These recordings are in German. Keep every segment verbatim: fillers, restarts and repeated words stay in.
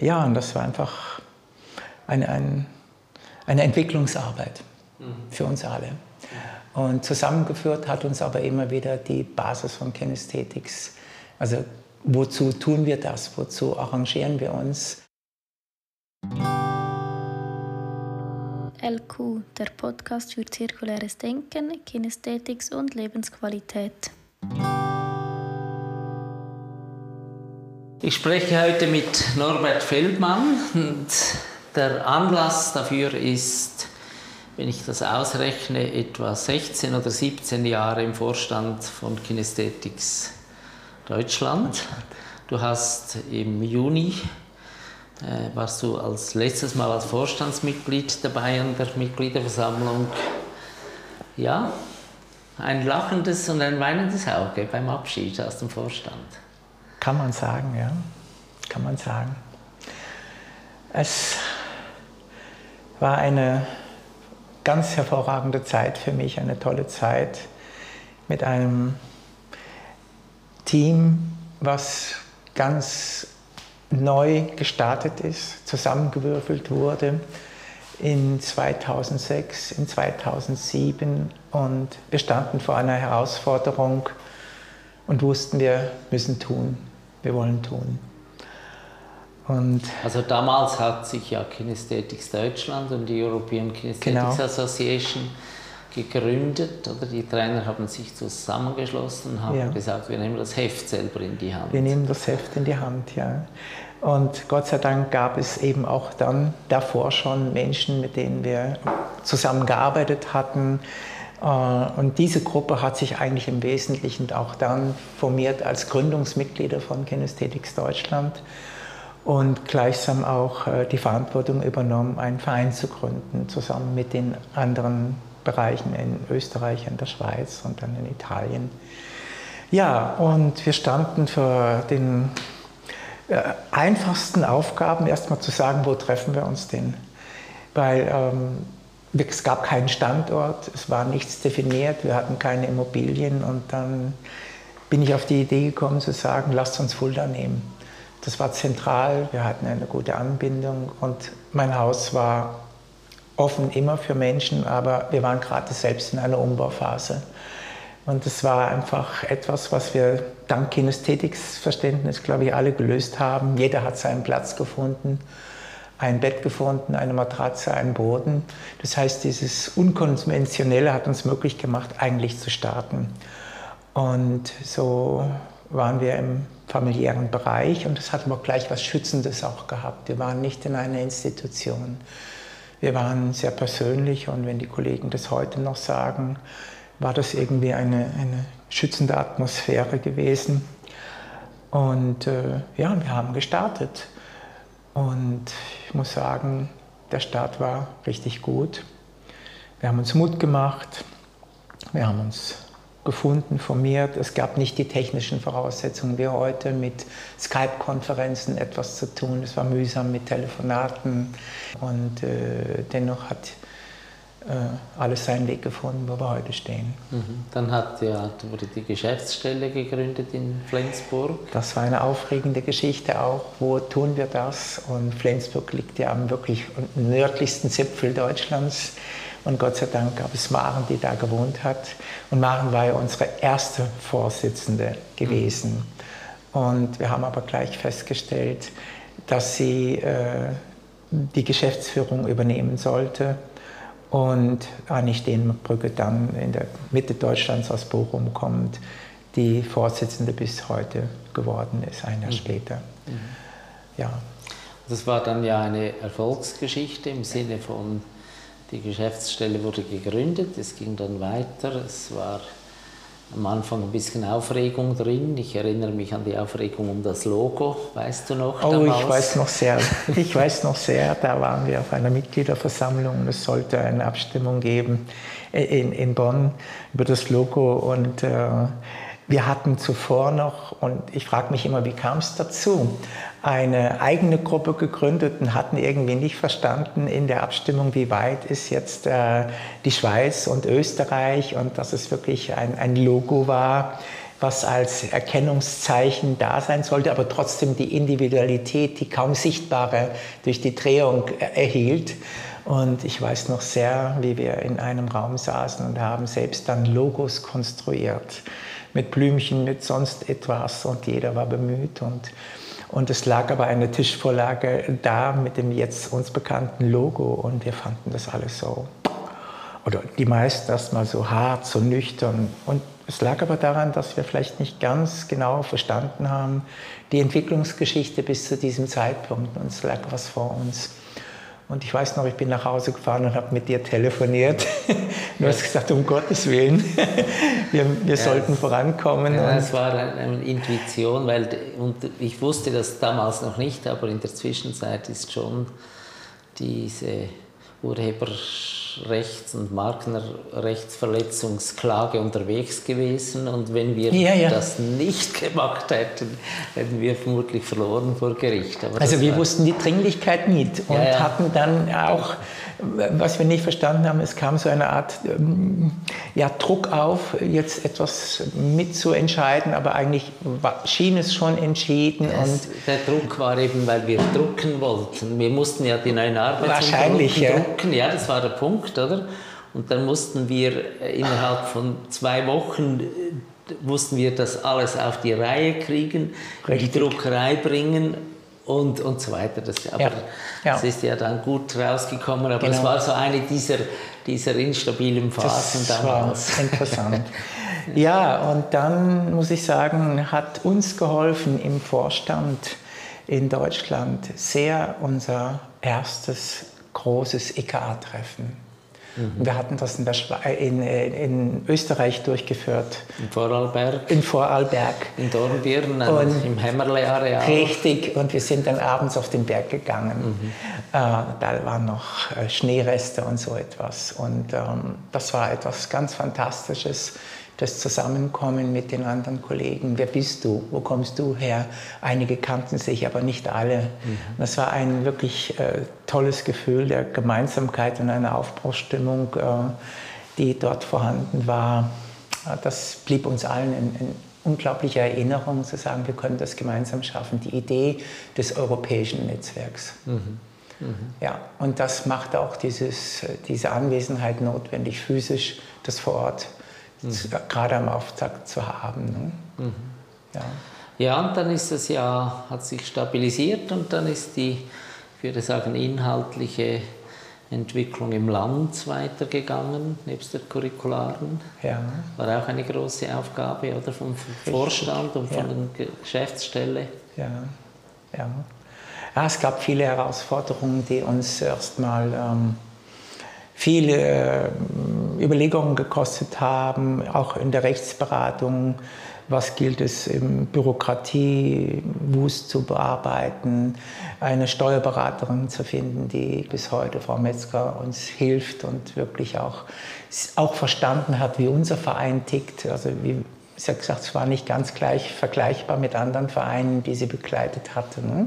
Ja, und das war einfach eine, eine, eine Entwicklungsarbeit für uns alle. Und zusammengeführt hat uns aber immer wieder die Basis von Kinesthetics. Also wozu tun wir das? Wozu arrangieren wir uns? L Q, der Podcast für zirkuläres Denken, Kinesthetics und Lebensqualität. Ich spreche heute mit Norbert Feldmann und der Anlass dafür ist, wenn ich das ausrechne, etwa sechzehn oder siebzehn Jahre im Vorstand von Kinesthetics Deutschland. Du hast im Juni, äh, warst du als letztes Mal als Vorstandsmitglied dabei an der Mitgliederversammlung. Ja, ein lachendes und ein weinendes Auge beim Abschied aus dem Vorstand. Kann man sagen, ja. Kann man sagen. Es war eine ganz hervorragende Zeit für mich, eine tolle Zeit mit einem Team, was ganz neu gestartet ist, zusammengewürfelt wurde in zweitausendsechs, in zweitausendsieben und wir standen vor einer Herausforderung und wussten, wir müssen tun, wir wollen tun. Und also damals hat sich ja Kinesthetics Deutschland und die European Kinesthetics genau. Association gegründet, oder die Trainer haben sich zusammengeschlossen und haben ja. gesagt, wir nehmen das Heft selber in die Hand. Wir nehmen das Heft in die Hand, ja. Und Gott sei Dank gab es eben auch dann davor schon Menschen, mit denen wir zusammengearbeitet hatten. Und diese Gruppe hat sich eigentlich im Wesentlichen auch dann formiert als Gründungsmitglieder von Kinesthetics Deutschland und gleichsam auch die Verantwortung übernommen, einen Verein zu gründen, zusammen mit den anderen Bereichen in Österreich, in der Schweiz und dann in Italien. Ja, und wir standen vor den äh, einfachsten Aufgaben, erstmal zu sagen, wo treffen wir uns denn? Weil ähm, es gab keinen Standort, es war nichts definiert, wir hatten keine Immobilien und dann bin ich auf die Idee gekommen zu sagen, lasst uns Fulda nehmen. Das war zentral, wir hatten eine gute Anbindung und mein Haus war offen immer für Menschen, aber wir waren gerade selbst in einer Umbauphase. Und es war einfach etwas, was wir dank Kinesthetics-Verständnis, glaube ich, alle gelöst haben. Jeder hat seinen Platz gefunden, ein Bett gefunden, eine Matratze, einen Boden. Das heißt, dieses Unkonventionelle hat uns möglich gemacht, eigentlich zu starten. Und so waren wir im familiären Bereich und es hat aber gleich was Schützendes auch gehabt. Wir waren nicht in einer Institution. Wir waren sehr persönlich und wenn die Kollegen das heute noch sagen, war das irgendwie eine, eine schützende Atmosphäre gewesen. Und äh, ja, wir haben gestartet. Und ich muss sagen, der Start war richtig gut. Wir haben uns Mut gemacht, wir haben uns gefunden, formiert. Es gab nicht die technischen Voraussetzungen wie heute mit Skype-Konferenzen etwas zu tun. Es war mühsam mit Telefonaten und äh, dennoch hat äh, alles seinen Weg gefunden, wo wir heute stehen. Mhm. Dann hat ja, wurde die Geschäftsstelle gegründet in Flensburg. Das war eine aufregende Geschichte auch. Wo tun wir das? Und Flensburg liegt ja am wirklich nördlichsten Zipfel Deutschlands. Und Gott sei Dank gab es Maren, die da gewohnt hat. Und Maren war ja unsere erste Vorsitzende gewesen. Und wir haben aber gleich festgestellt, dass sie äh, die Geschäftsführung übernehmen sollte. Und Anni Steenbrücke dann in der Mitte Deutschlands aus Bochum kommt, die Vorsitzende bis heute geworden ist, ein Jahr mhm. später. Mhm. Ja. Das war dann ja eine Erfolgsgeschichte im Sinne von, die Geschäftsstelle wurde gegründet, es ging dann weiter, es war am Anfang ein bisschen Aufregung drin. Ich erinnere mich an die Aufregung um das Logo, weißt du noch? Oh, damals? ich weiß noch sehr. Ich weiß noch sehr, da waren wir auf einer Mitgliederversammlung und es sollte eine Abstimmung geben in, in Bonn über das Logo und äh, wir hatten zuvor noch, und ich frage mich immer, wie kam es dazu, eine eigene Gruppe gegründet und hatten irgendwie nicht verstanden in der Abstimmung, wie weit ist jetzt äh, die Schweiz und Österreich und dass es wirklich ein, ein Logo war, was als Erkennungszeichen da sein sollte, aber trotzdem die Individualität, die kaum sichtbare durch die Drehung erhielt. Und ich weiß noch sehr, wie wir in einem Raum saßen und haben selbst dann Logos konstruiert, mit Blümchen, mit sonst etwas, und jeder war bemüht. Und, und es lag aber eine Tischvorlage da mit dem jetzt uns bekannten Logo, und wir fanden das alles so, oder die meisten erstmal so hart, so nüchtern. Und es lag aber daran, dass wir vielleicht nicht ganz genau verstanden haben, die Entwicklungsgeschichte bis zu diesem Zeitpunkt, und es lag was vor uns. Und ich weiß noch, ich bin nach Hause gefahren und habe mit dir telefoniert. Du hast gesagt, um Gottes Willen, wir, wir ja, sollten vorankommen. Ja, es war eine Intuition, weil und ich wusste das damals noch nicht, aber in der Zwischenzeit ist schon diese Urheberrechts- und Markenrechtsverletzungsklage unterwegs gewesen. Und wenn wir ja, ja. das nicht gemacht hätten, hätten wir vermutlich verloren vor Gericht. Aber also wir wussten die Dringlichkeit nicht und ja, ja. hatten dann auch, was wir nicht verstanden haben, es kam so eine Art ja, Druck auf, jetzt etwas mitzuentscheiden, aber eigentlich schien es schon entschieden. Das, und der Druck war eben, weil wir drucken wollten. Wir mussten ja die neuen Arbeitsunterlagen drucken, ja. ja, das war der Punkt, oder? Und dann mussten wir innerhalb von zwei Wochen mussten wir das alles auf die Reihe kriegen, Richtig. die Druckerei bringen. Und, und so weiter. Das, aber ja, ja. das ist ja dann gut rausgekommen, aber genau. es war so eine dieser, dieser instabilen Phasen das damals. War interessant. Ja, und dann muss ich sagen, hat uns geholfen im Vorstand in Deutschland sehr unser erstes großes E K A-Treffen. Mhm. Wir hatten das in, der in, in Österreich durchgeführt. In Vorarlberg. In Vorarlberg. In Dornbirn, und im Hämmerle-Areal. Richtig, und wir sind dann abends auf den Berg gegangen. Mhm. Äh, da waren noch äh, Schneereste und so etwas. Und ähm, das war etwas ganz Fantastisches. Das Zusammenkommen mit den anderen Kollegen. Wer bist du? Wo kommst du her? Einige kannten sich, aber nicht alle. Mhm. Das war ein wirklich äh, tolles Gefühl der Gemeinsamkeit und eine Aufbruchsstimmung, äh, die dort vorhanden war. Das blieb uns allen in, in unglaublicher Erinnerung, zu sagen, wir können das gemeinsam schaffen. Die Idee des europäischen Netzwerks. Mhm. Mhm. Ja, und das macht auch dieses, diese Anwesenheit notwendig, physisch, das vor Ort Mhm. gerade am Auftakt zu haben. Ne? Mhm. Ja. ja, und dann ist es ja, hat sich stabilisiert, und dann ist die, ich würde sagen, inhaltliche Entwicklung im Land weitergegangen, nebst der curricularen. Ja. War auch eine große Aufgabe, oder, vom Vorstand und von ja. der Geschäftsstelle. Ja. Ja. ja, es gab viele Herausforderungen, die uns erstmal ähm, viele äh, Überlegungen gekostet haben, auch in der Rechtsberatung. Was gilt es im Bürokratiewust zu bearbeiten, eine Steuerberaterin zu finden, die bis heute, Frau Metzger, uns hilft und wirklich auch, auch verstanden hat, wie unser Verein tickt. Also wie sie hat gesagt, es war nicht ganz gleich vergleichbar mit anderen Vereinen, die sie begleitet hatte. Ne?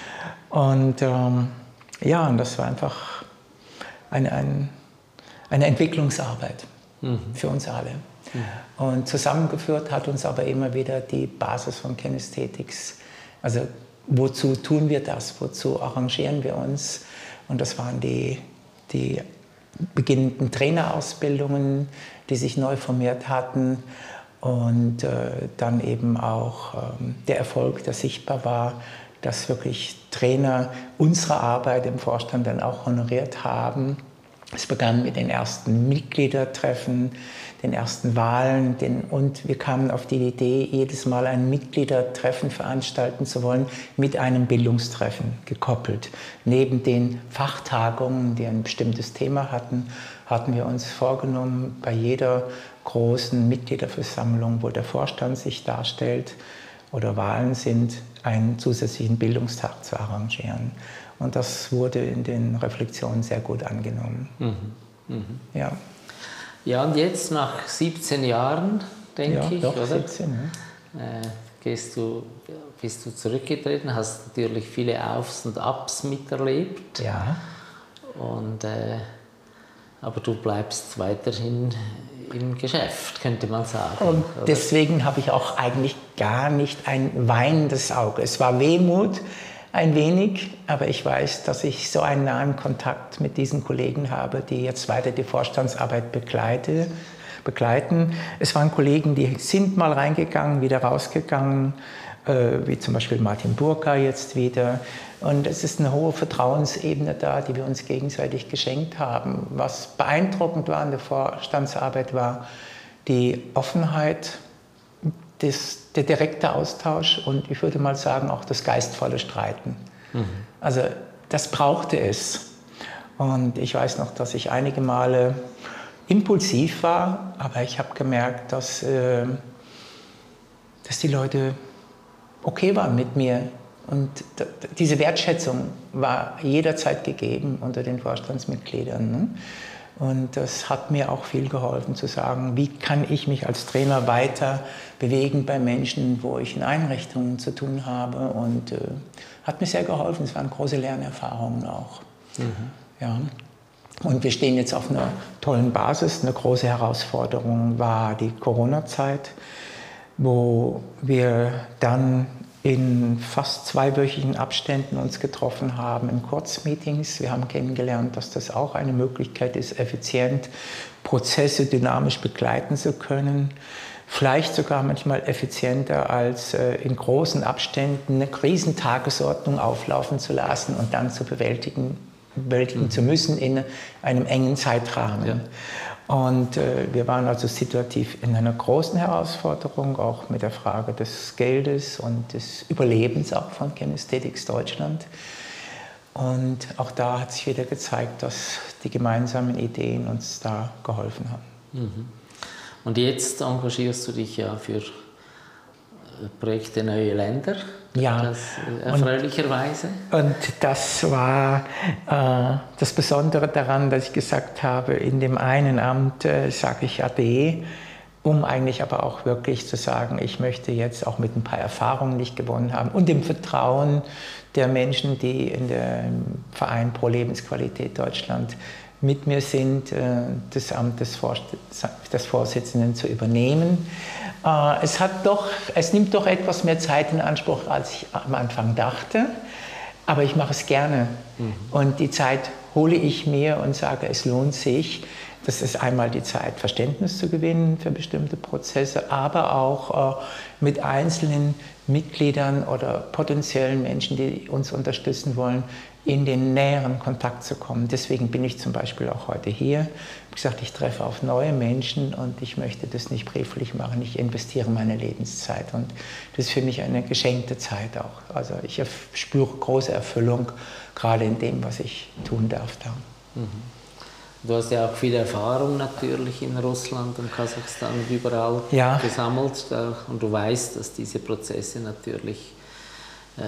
Und ähm, ja, und das war einfach eine, eine, eine Entwicklungsarbeit mhm. für uns alle. Mhm. Und zusammengeführt hat uns aber immer wieder die Basis von Kinesthetics. Also wozu tun wir das? Wozu arrangieren wir uns? Und das waren die, die beginnenden Trainerausbildungen, die sich neu formiert hatten. Und äh, dann eben auch ähm, der Erfolg, der sichtbar war, dass wirklich Trainer unsere Arbeit im Vorstand dann auch honoriert haben. Es begann mit den ersten Mitgliedertreffen, den ersten Wahlen, den, und wir kamen auf die Idee, jedes Mal ein Mitgliedertreffen veranstalten zu wollen, mit einem Bildungstreffen gekoppelt. Neben den Fachtagungen, die ein bestimmtes Thema hatten, hatten wir uns vorgenommen, bei jeder großen Mitgliederversammlung, wo der Vorstand sich darstellt oder Wahlen sind, einen zusätzlichen Bildungstag zu arrangieren. Und das wurde in den Reflexionen sehr gut angenommen. Mhm. Mhm. Ja. Ja, und jetzt nach siebzehn Jahren, denke ja, ich, doch, oder? siebzehn, ja. äh, gehst du, bist du zurückgetreten, hast natürlich viele Aufs und Abs miterlebt. Ja. Und äh, aber du bleibst weiterhin im Geschäft, könnte man sagen. Und oder? Deswegen habe ich auch eigentlich gar nicht ein weinendes Auge. Es war Wehmut ein wenig, aber ich weiß, dass ich so einen nahen Kontakt mit diesen Kollegen habe, die jetzt weiter die Vorstandsarbeit begleite, begleiten. Es waren Kollegen, die sind mal reingegangen, wieder rausgegangen, äh, wie zum Beispiel Martin Burka jetzt wieder. Und es ist eine hohe Vertrauensebene da, die wir uns gegenseitig geschenkt haben. Was beeindruckend war in der Vorstandsarbeit war die Offenheit, das, der direkte Austausch und ich würde mal sagen auch das geistvolle Streiten. Mhm. Also das brauchte es. Und ich weiß noch, dass ich einige Male impulsiv war, aber ich habe gemerkt, dass, äh, dass die Leute okay waren mit mir. Und diese Wertschätzung war jederzeit gegeben unter den Vorstandsmitgliedern. Ne? Und das hat mir auch viel geholfen zu sagen, wie kann ich mich als Trainer weiter bewegen bei Menschen, wo ich in Einrichtungen zu tun habe. Und äh, hat mir sehr geholfen. Es waren große Lernerfahrungen auch. Mhm. Ja. Und wir stehen jetzt auf einer tollen Basis. Eine große Herausforderung war die Corona-Zeit, wo wir dann in fast zweiwöchigen Abständen uns getroffen haben in Kurzmeetings. Wir haben kennengelernt, dass das auch eine Möglichkeit ist, effizient Prozesse dynamisch begleiten zu können. Vielleicht sogar manchmal effizienter als äh, in großen Abständen eine Krisentagesordnung auflaufen zu lassen und dann zu bewältigen, bewältigen mhm. zu müssen in einem engen Zeitrahmen. Ja. Und äh, wir waren also situativ in einer großen Herausforderung, auch mit der Frage des Geldes und des Überlebens auch von Kinesthetics Deutschland. Und auch da hat sich wieder gezeigt, dass die gemeinsamen Ideen uns da geholfen haben. Mhm. Und jetzt engagierst du dich ja für Projekte Neue Länder, ja, das, erfreulicherweise. Und, und das war äh, das Besondere daran, dass ich gesagt habe, in dem einen Amt äh, sage ich Ade, um eigentlich aber auch wirklich zu sagen, ich möchte jetzt auch mit ein paar Erfahrungen, die ich gewonnen habe und dem Vertrauen der Menschen, die in dem Verein Pro Lebensqualität Deutschland mit mir sind, äh, das Amt des, Vor des Vorsitzenden zu übernehmen. Äh, es, hat doch, es nimmt doch etwas mehr Zeit in Anspruch, als ich am Anfang dachte, aber ich mache es gerne. Mhm. Und die Zeit hole ich mir und sage, es lohnt sich. Das ist einmal die Zeit, Verständnis zu gewinnen für bestimmte Prozesse, aber auch äh, mit einzelnen Mitgliedern oder potenziellen Menschen, die uns unterstützen wollen, in den näheren Kontakt zu kommen. Deswegen bin ich zum Beispiel auch heute hier. Ich habe gesagt, ich treffe auf neue Menschen und ich möchte das nicht brieflich machen. Ich investiere meine Lebenszeit und das ist für mich eine geschenkte Zeit auch. Also ich spüre große Erfüllung, gerade in dem, was ich tun darf da. Mhm. Du hast ja auch viel Erfahrung natürlich in Russland und Kasachstan und überall ja. gesammelt und du weißt, dass diese Prozesse natürlich äh,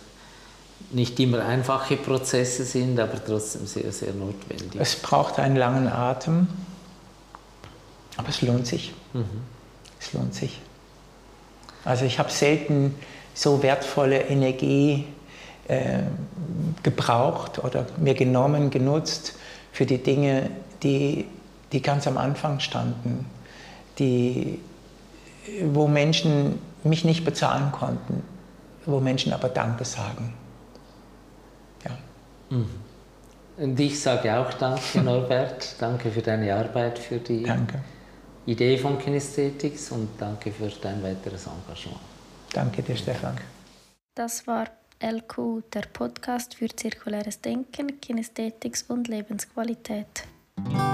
nicht immer einfache Prozesse sind, aber trotzdem sehr, sehr notwendig. Es braucht einen langen Atem, aber es lohnt sich. Mhm. Es lohnt sich. Also ich habe selten so wertvolle Energie äh, gebraucht oder mir genommen, genutzt für die Dinge, die, die ganz am Anfang standen, die, wo Menschen mich nicht bezahlen konnten, wo Menschen aber Danke sagen. Ja. Mhm. Und ich sage auch Danke, Norbert. Danke für deine Arbeit, für die danke. Idee von Kinesthetics und danke für dein weiteres Engagement. Danke dir, Stefan. Das war L Q, der Podcast für zirkuläres Denken, Kinesthetics und Lebensqualität.